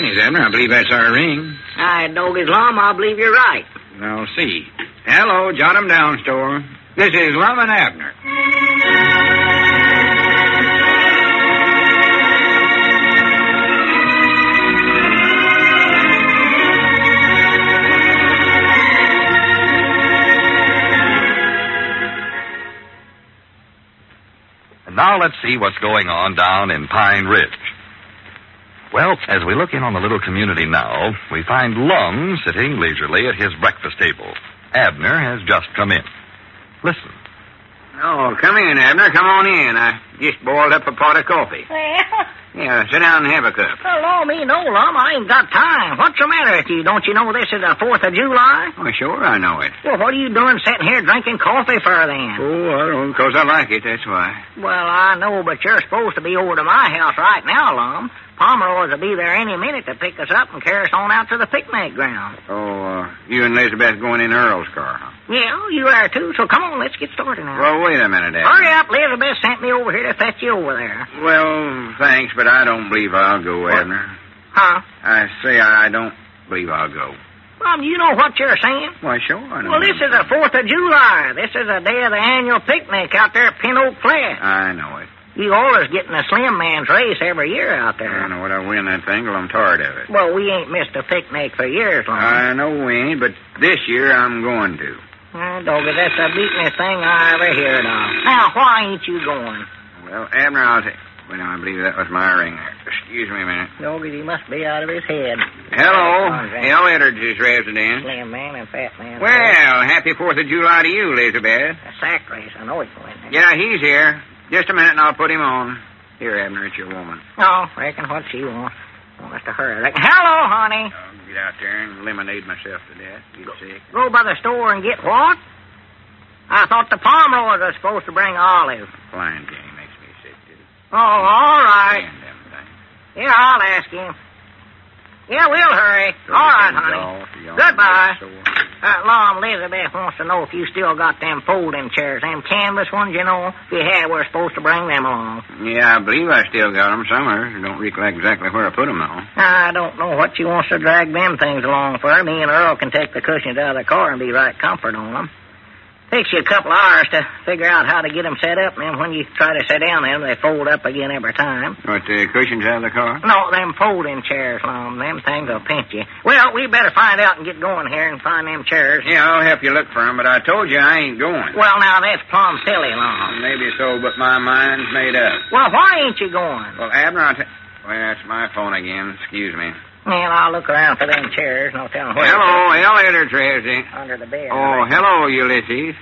Yes, Abner, I believe that's our ring. Doggy's Lum, I believe you're right. I'll see. Hello, jot 'em down, store. This is Lum and Abner. And now let's see what's going on down in Pine Ridge. Well, as we look in on the little community now, we find Lum sitting leisurely at his breakfast table. Abner has just come in. Listen. Oh, come in, Abner. Come on in. I just boiled up a pot of coffee. Well, Yeah, sit down and have a cup. hello, me no, Lum. I ain't got time. What's the matter with you? Don't you know this is the 4th of July? Oh, sure, I know it. Well, what are you doing sitting here drinking coffee for then? Oh, I don't, because I like it, that's why. Well, I know, but you're supposed to be over to my house right now, Lum. Pomeroy's will be there any minute to pick us up and carry us on out to the picnic ground. Oh, you and Elizabeth going in Earl's car, huh? Yeah, you are too, so come on, let's get started now. Well, wait a minute, Abner. Hurry up, Elizabeth sent me over here to fetch you over there. Well, thanks, but I don't believe I'll go, Abner. Huh? I say I don't believe I'll go. Lum, you know what you're saying? Why, sure, I know. Well, this is the 4th of July. This is the day of the annual picnic out there at Pin Oak Flat. I know it. You always getting a slim man's race every year out there. I know what I win that thing, well, I'm tired of it. Well, we ain't missed a picnic for years, Lum. I know we ain't, but this year I'm going to. Doggy, that's the beatin'est thing I ever heard of. Now, why ain't you going? Well, Abner, I'll say... Well, I believe that was my ring there. Excuse me a minute. Doggy, he must be out of his head. Hello. Elevator just revved in. Slim man and fat man. Well, happy 4th of July to you, Elizabeth. A sack race. I know he's going there. Yeah, he's here. Just a minute and I'll put him on. Here, Abner, it's your woman. Oh, reckon what she wants. Want us to hurry. Hello, honey. I'll get out there and lemonade myself to death. Get sick. Go by the store and get what? I thought the Pomeroys were supposed to bring olive. Flying game makes me sick, too. Oh, all right. Damn them things. Yeah, I'll ask him. Yeah, we'll hurry. All right, honey. Goodbye. Lum, Elizabeth wants to know if you still got them folding chairs, them canvas ones, you know. If you had, we're supposed to bring them along. Yeah, I believe I still got them somewhere. I don't recollect exactly where I put them, though. I don't know what she wants to drag them things along for. Me and Earl can take the cushions out of the car and be right comfort on them. Takes you a couple hours to figure out how to get them set up, and then when you try to sit down in them, they fold up again every time. What, the cushions out of the car? No, them folding chairs, Lum. Them things will pinch you. Well, we better find out and get going here and find them chairs. Yeah, I'll help you look for them, but I told you I ain't going. Well, now, that's plumb silly, Lum. Maybe so, but my mind's made up. Well, why ain't you going? Well, Abner, well, that's my phone again. Excuse me. Well, I'll look around for them chairs, and I'll tell them where. Hello, elevator, Tracy. Under the bed. Oh, hello, Ulysses.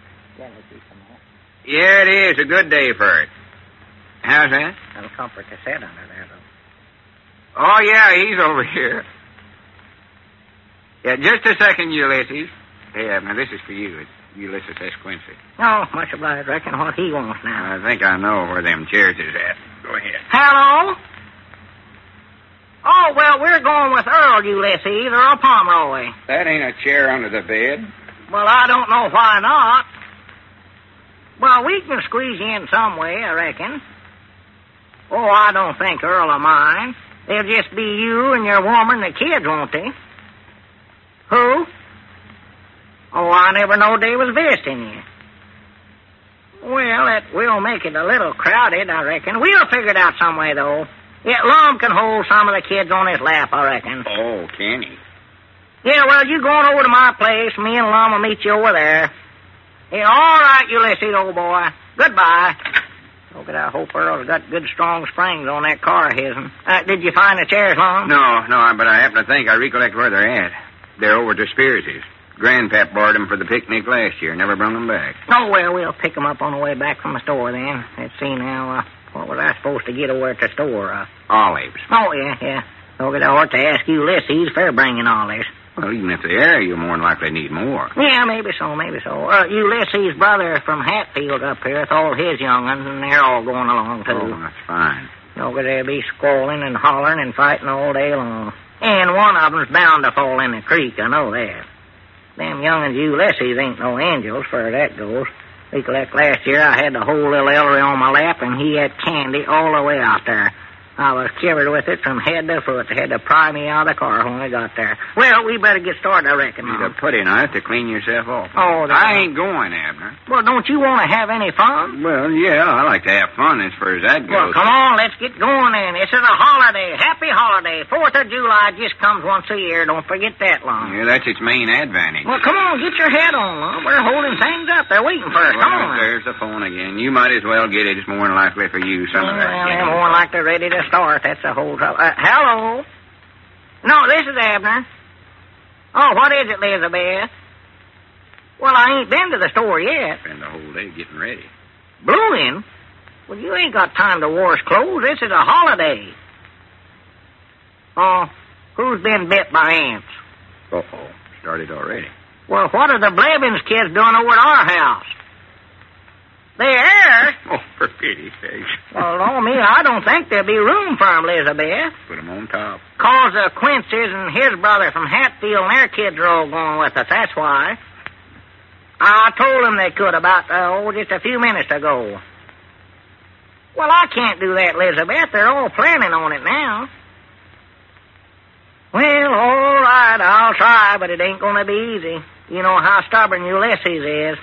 Yeah, it is a good day for it. How's that? Some comfort to sit under there, though. Oh, yeah, he's over here. Yeah, just a second, Ulysses. Hey, Abner, this is for you. It's Ulysses S. Quincy. Oh, much obliged. Reckon what he wants now. I think I know where them chairs is at. Go ahead. Hello? Oh, well, we're going with Earl, Ulysses, or a Pomeroy. That ain't a chair under the bed. Well, I don't know why not. Well, we can squeeze you in some way, I reckon. Oh, I don't think Earl will mind. They'll just be you and your woman and the kids, won't they? Who? Oh, I never knowed they was visiting you. Well, that will make it a little crowded, I reckon. We'll figure it out some way, though. Yeah, Lum can hold some of the kids on his lap, I reckon. Oh, can he? Yeah, well, you going over to my place. Me and Lum will meet you over there. Yeah, all right, Ulysses, old boy. Goodbye. Okay, I hope Earl's got good, strong springs on that car of his'n. Did you find the chairs, Lum? No, but I happen to think I recollect where they're at. They're over to Spears's. Grandpap borrowed them for the picnic last year. Never brought them back. Oh, well, we'll pick them up on the way back from the store then. Let's see now, what was I supposed to get over at the store? Olives. Oh, yeah. Okay, I ought to ask Ulysses for bringing olives. Well, even if they are, you more than likely need more. Yeah, maybe so. Ulysses' brother from Hatfield up here with all his young'uns, and they're all going along, too. Oh, that's fine. Okay, they'll be squalling and hollering and fighting all day long. And one of them's bound to fall in the creek, I know that. Them young'uns Ulysses ain't no angels, far that goes. Recollect last year I had the whole little Ellery on my lap, and he had candy all the way out there. I was covered with it from head to foot. They had to pry me out of the car when we got there. Well, we better get started, I reckon. Need a putty knife to clean yourself off. Oh, I ain't going, Abner. Well, don't you want to have any fun? Well, yeah, I like to have fun as far as that goes. Well, come on, let's get going then. This is a holiday. Happy holiday. 4th of July just comes once a year. Don't forget that, Lum. Yeah, that's its main advantage. Well, come on, get your head on, Lum. We're holding things up. They're waiting for us. Well, Come on. there's the phone again. You might as well get it. It's more than likely for you. Some of that. Well, they're more like they're ready to start. That's the whole trouble. Hello? No, this is Abner. Oh, what is it, Elizabeth? Well, I ain't been to the store yet. Spend the whole day getting ready. Blueing? Well, you ain't got time to wash clothes. This is a holiday. Oh, who's been bit by ants? Uh-oh. Started already. Well, what are the Blevins kids doing over at our house? There? Oh, for pity's sake. Well, no, me, I don't think there'll be room for 'em, Elizabeth. Put 'em on top. 'Cause Quincy's and his brother from Hatfield and their kids are all going with us, that's why. I told them they could about, just a few minutes ago. Well, I can't do that, Elizabeth. They're all planning on it now. Well, all right, I'll try, but it ain't going to be easy. You know how stubborn Ulysses is.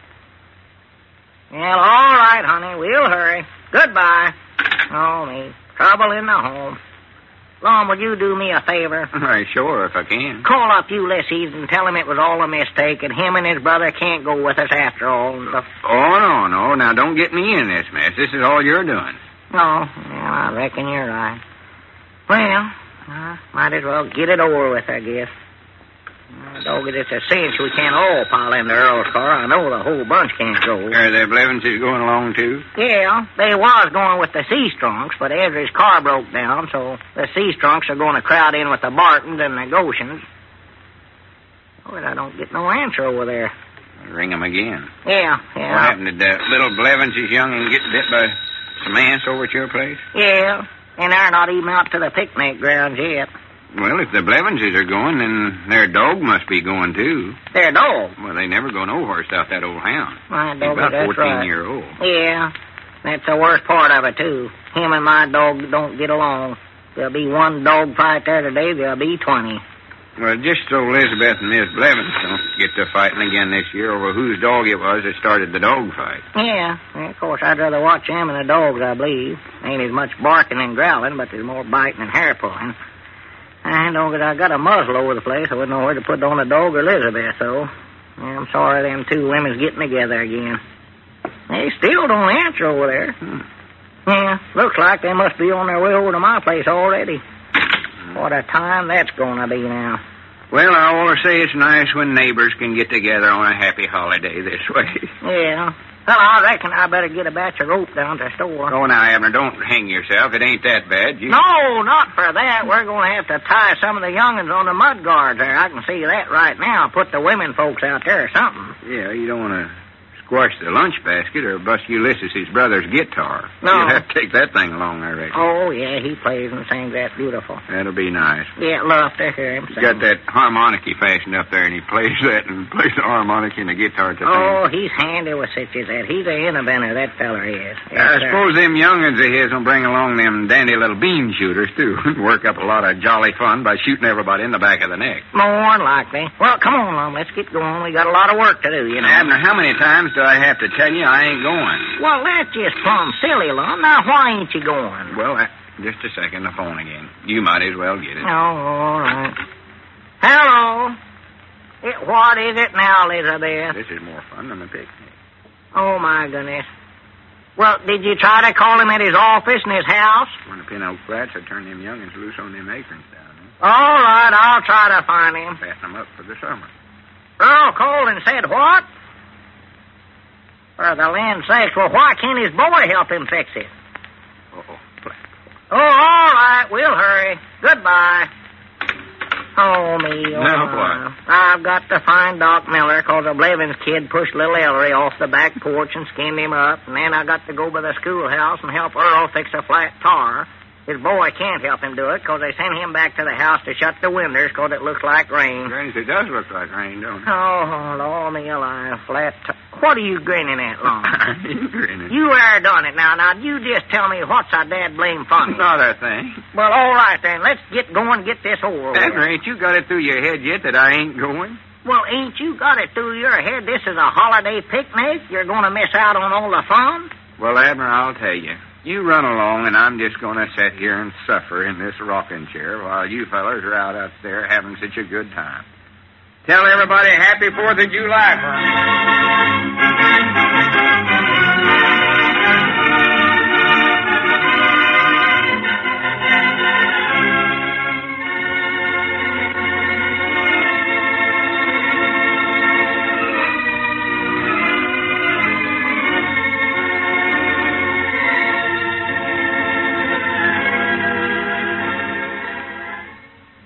Well, all right, honey, we'll hurry. Goodbye. Oh, me. Trouble in the home. Lum, would you do me a favor? Right, sure, if I can. Call up Ulysses and tell him it was all a mistake and him and his brother can't go with us after all. Oh, no. Now, don't get me in this mess. This is all you're doing. No, well, I reckon you're right. Well, might as well get it over with, I guess. Doggy, it's a cinch we can't all pile into Earl's car. I know the whole bunch can't go. Are the Blevinses going along, too? Yeah, they was going with the Seastrunks, but Ezra's car broke down, so the Seastrunks are going to crowd in with the Bartons and the Goshens. Well, I don't get no answer over there. Ring them again. Yeah. What happened? Did the little Blevinses young and get bit by some ants over at your place? Yeah, and they're not even out to the picnic grounds yet. Well, if the Blevinses are going, then their dog must be going, too. Their dog? Well, they never go nowhere without that old hound. My dog, He's about that's 14-year-old. Right. Yeah, that's the worst part of it, too. Him and my dog don't get along. There'll be one dog fight there today, there'll be 20. Well, just so Elizabeth and Miss Blevins don't get to fighting again this year over whose dog it was that started the dog fight. Yeah, of course, I'd rather watch them and the dogs, I believe. Ain't as much barking and growling, but there's more biting and hair pulling. I got a muzzle over the place. I wouldn't know where to put on the dog or Elizabeth, so I'm sorry them two women's getting together again. They still don't answer over there. Yeah, looks like they must be on their way over to my place already. What a time that's going to be now. Well, I always say it's nice when neighbors can get together on a happy holiday this way. Yeah. Well, I reckon I better get a batch of rope down to the store. Oh, now, Abner, don't hang yourself. It ain't that bad. No, not for that. We're going to have to tie some of the young'uns on the mud guards there. I can see that right now. Put the women folks out there or something. Yeah, you don't want to squash the lunch basket or bust Ulysses' brother's guitar. No. You'll have to take that thing along, I reckon. Oh, yeah, he plays and sings that beautiful. That'll be nice. Yeah, love to hear him sing. He's got that harmonica fastened up there, and he plays that and plays the harmonica and the guitar at the Oh, same. he's handy with such as that. He's an inventor, that feller is. Yes, I sir. suppose them young'uns of his will bring along them dandy little bean shooters, too. Work up a lot of jolly fun by shooting everybody in the back of the neck. More than likely. Well, come on, Lum. Let's get going. We got a lot of work to do, you know. Abner, how many times do I have to tell you I ain't going? Well, that's just plumb silly, Lum. Now, why ain't you going? Well, just a second, the phone again. You might as well get it. Oh, all right. Hello. What is it now, Elizabeth? This is more fun than the picnic. Oh, my goodness. Well, did you try to call him at his office in his house? When the Pin Oak Flats will turn them young'uns loose on them acorns down there. All right, I'll try to find him. Fasten them up for the summer. Earl called and said what? For the land's sakes, well, why can't his boy help him fix it? Uh-oh. Oh, all right, we'll hurry. Goodbye. Oh, me. Oh, Now what? I've got to find Doc Miller, 'cause a Blevins kid pushed little Ellery off the back porch and skinned him up, and then I got to go by the schoolhouse and help Earl fix a flat tire. His boy can't help him do it, 'cause they sent him back to the house to shut the windows, 'cause it looks like rain. Granny, it does look like rain, don't it? Oh, Lord, me alive. Flat tire. What are you grinning at, Lon? You grinning. You are done it now. Now, you just tell me what's a dad blame funny? Not a thing. Well, all right, then. Let's get going and get this over with. Abner, ain't you got it through your head yet that I ain't going? Well, ain't you got it through your head this is a holiday picnic? You're going to miss out on all the fun? Well, Abner, I'll tell you. You run along, and I'm just going to sit here and suffer in this rocking chair while you fellers are out there having such a good time. Tell everybody Happy 4th of July for me.